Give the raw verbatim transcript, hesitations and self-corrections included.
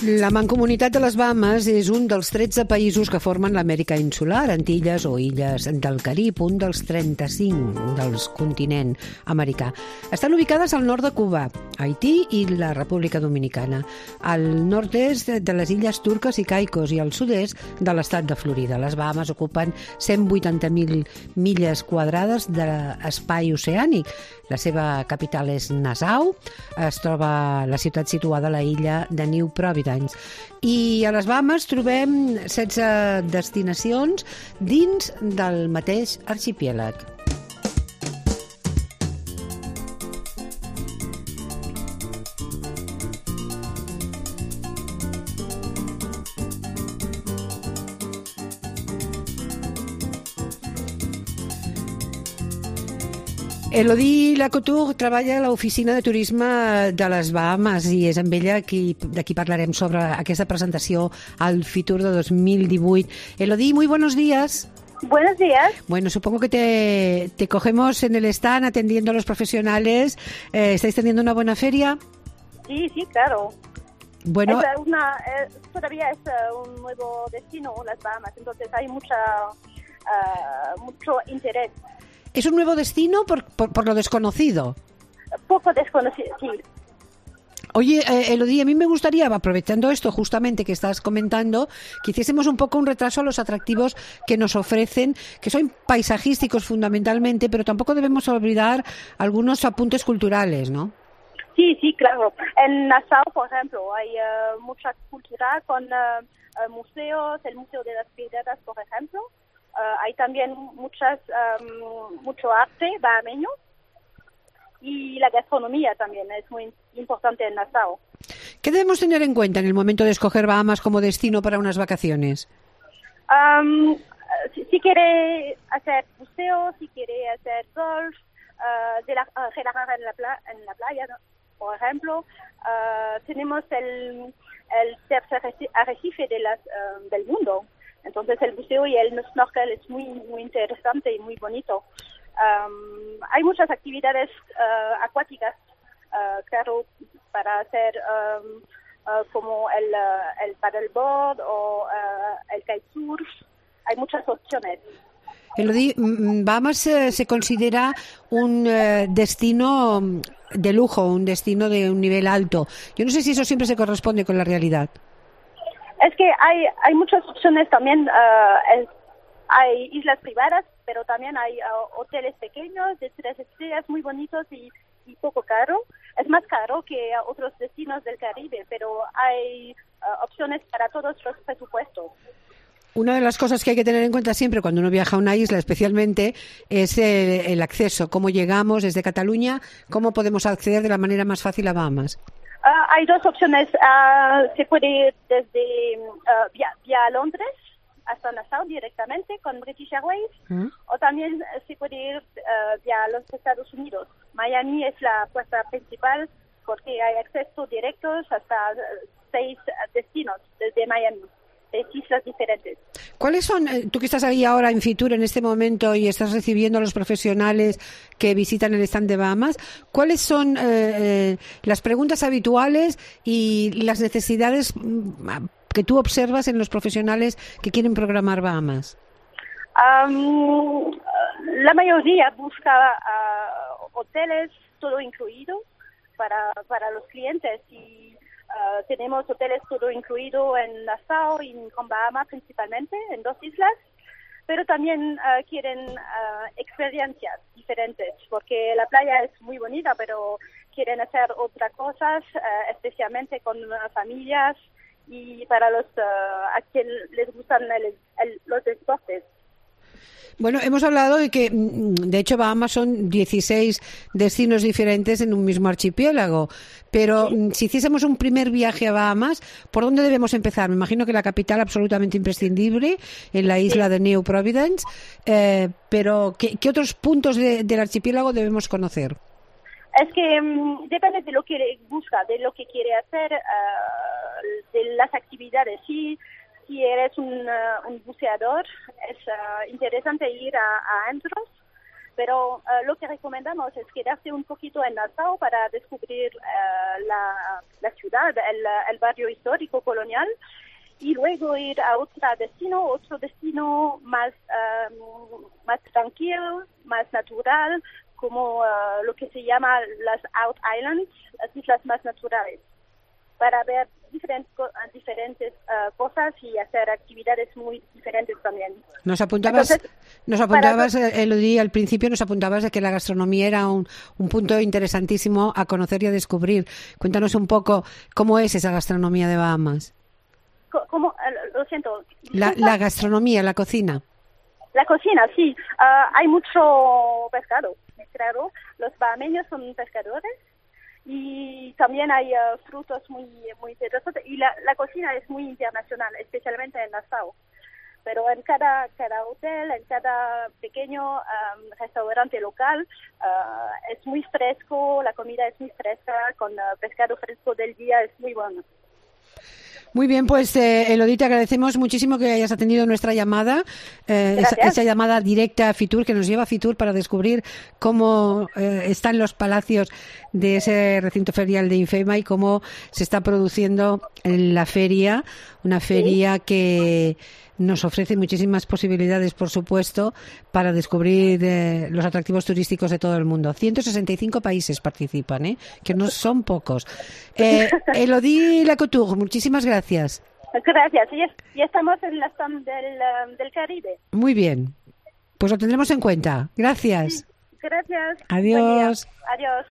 La Mancomunitat de les Bahames és un dels tretze països que formen l'Amèrica insular, Antilles o illes del Carib, un dels trenta-cinc del continent americà. Estan ubicades al nord de Cuba, Haití i la República Dominicana, al nord-est de les illes Turques i Caicos i al sud-est de l'estat de Florida. Les Bahames ocupen cent vuitanta mil milles quadrades d'espai oceànic. La seva capital és Nassau, es troba la ciutat situada a la illa de New Providence. I a les Bahames trobem setze destinacions dins del mateix arxipèlag. Elodie Lacouture treballa a l'oficina de turisme de les Bahames i és amb ella qui, de qui parlarem sobre aquesta presentació al Fitur de dos mil divuit. Elodie, muy buenos días. Buenos días. Bueno, supongo que te, te cogemos en el stand atendiendo a los profesionales. Eh, ¿Estáis teniendo una buena feria? Sí, sí, claro. Bueno, es una, es, todavía es uh, un nuevo destino, las Bahamas, entonces hay mucha, uh, mucho interés. ¿Es un nuevo destino por, por, por lo desconocido? Poco desconocido, sí. Oye, eh, Elodie, a mí me gustaría, aprovechando esto justamente que estás comentando, que hiciésemos un poco un retraso a los atractivos que nos ofrecen, que son paisajísticos fundamentalmente, pero tampoco debemos olvidar algunos apuntes culturales, ¿no? Sí, sí, claro. En Nassau, por ejemplo, hay uh, mucha cultura con uh, museos, el Museo de las Piedras, por ejemplo. Uh, hay también muchas, um, mucho arte bahameño y la gastronomía también es muy importante en Nassau. ¿Qué debemos tener en cuenta en el momento de escoger Bahamas como destino para unas vacaciones? Um, si, si quiere hacer buceo, si quiere hacer golf, uh, de la, uh, relajar en la, pla en la playa, ¿no? Por ejemplo, uh, tenemos el, el tercer arrecife de las, uh, del mundo. Entonces el buceo y el snorkel es muy muy interesante y muy bonito. Um, hay muchas actividades uh, acuáticas, uh, claro, para hacer um, uh, como el, uh, el paddleboard o uh, el kitesurf. Hay muchas opciones. Elodie, Bahamas eh, se considera un eh, destino de lujo, un destino de un nivel alto. Yo no sé si eso siempre se corresponde con la realidad. Es que hay hay muchas opciones también, uh, es, hay islas privadas, pero también hay uh, hoteles pequeños de tres estrellas muy bonitos y, y poco caro. Es más caro que otros destinos del Caribe, pero hay uh, opciones para todos los presupuestos. Una de las cosas que hay que tener en cuenta siempre cuando uno viaja a una isla especialmente es el, el acceso, cómo llegamos desde Cataluña, cómo podemos acceder de la manera más fácil a Bahamas. Uh, hay dos opciones. Uh, se puede ir desde uh, vía, vía Londres hasta Nassau directamente con British Airways, ¿Mm? O también se puede ir uh, vía los Estados Unidos. Miami es la puerta principal porque hay acceso directos hasta uh, seis destinos desde Miami, seis islas diferentes. ¿Cuáles son, tú que estás ahí ahora en Fitur en este momento y estás recibiendo a los profesionales que visitan el stand de Bahamas, cuáles son eh, eh, las preguntas habituales y las necesidades que tú observas en los profesionales que quieren programar Bahamas? Um, la mayoría busca uh, hoteles todo incluido para, para los clientes y Uh, tenemos hoteles todo incluido en Nassau y en Bahama principalmente, en dos islas, pero también uh, quieren uh, experiencias diferentes, porque la playa es muy bonita, pero quieren hacer otras cosas, uh, especialmente con uh, familias y para los uh, a quien les gustan el, el, los deportes. Bueno, hemos hablado de que, de hecho, Bahamas son dieciséis destinos diferentes en un mismo archipiélago, pero ¿sí? Si hiciésemos un primer viaje a Bahamas, ¿por dónde debemos empezar? Me imagino que la capital absolutamente imprescindible, en la isla sí. de New Providence, eh, pero ¿qué, qué otros puntos de, del archipiélago debemos conocer? Es que um, depende de lo que busca, de lo que quiere hacer, uh, de las actividades, sí. Si eres un, uh, un buceador, es uh, interesante ir a, a Andros, Pero uh, lo que recomendamos es quedarse un poquito en Nassau para descubrir uh, la, la ciudad, el, el barrio histórico colonial, y luego ir a otro destino, otro destino más, um, más tranquilo, más natural, como uh, lo que se llama las Out Islands, las islas más naturales, para ver diferentes, diferentes uh, cosas y hacer actividades muy diferentes también. Nos apuntabas, Entonces, nos apuntabas, para... Elodie, al principio nos apuntabas de que la gastronomía era un, un punto interesantísimo a conocer y a descubrir. Cuéntanos un poco cómo es esa gastronomía de Bahamas. ¿Cómo? Lo siento. La, la gastronomía, la cocina. La cocina, sí. Uh, hay mucho pescado, claro. Los bahameños son pescadores y también hay uh, frutos muy muy interesantes. Y la, la cocina es muy internacional, especialmente en Nassau. Pero en cada cada hotel, en cada pequeño um, restaurante local, uh, es muy fresco, la comida es muy fresca, con uh, pescado fresco del día, es muy bueno. Muy bien, pues eh, Elodie, te agradecemos muchísimo que hayas atendido nuestra llamada, eh, esa, esa llamada directa a Fitur, que nos lleva a Fitur para descubrir cómo eh, están los palacios de ese recinto ferial de Infema y cómo se está produciendo en la feria, una feria ¿Sí? que nos ofrece muchísimas posibilidades, por supuesto, para descubrir eh, los atractivos turísticos de todo el mundo. ciento sesenta y cinco países participan, ¿eh? Que no son pocos. Eh, Elodie Lacouture, muchísimas gracias. Gracias. Ya estamos en la stand del, um, del Caribe. Muy bien. Pues lo tendremos en cuenta. Gracias. Sí, gracias. Adiós. Adiós.